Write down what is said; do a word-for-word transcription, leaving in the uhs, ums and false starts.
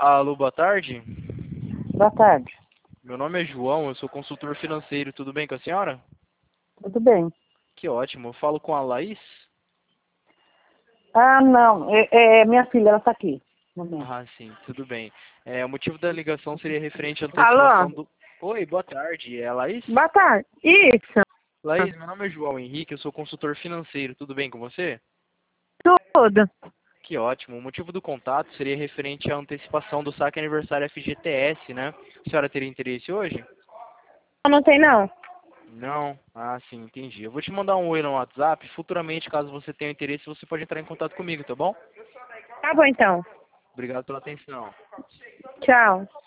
Alô, boa tarde. Boa tarde. Meu nome é João, eu sou consultor financeiro. Tudo bem com a senhora? Tudo bem? Que ótimo. Eu falo com a Laís? Ah, não. É, é minha filha, ela está aqui. Um momento. Ah, sim, tudo bem. É, o motivo da ligação seria referente à Alô? antecipação do... Oi, boa tarde. É a Laís? Boa tarde. Isso. Laís, meu nome é João Henrique, eu sou consultor financeiro. Tudo bem com você? Tudo. Que ótimo. O motivo do contato seria referente à antecipação do saque aniversário F G T S, né? A senhora teria interesse hoje? Não tem, não. Não? Ah, sim, entendi. Eu vou te mandar um oi no WhatsApp. Futuramente, caso você tenha interesse, você pode entrar em contato comigo, tá bom? Tá bom, então. Obrigado pela atenção. Tchau.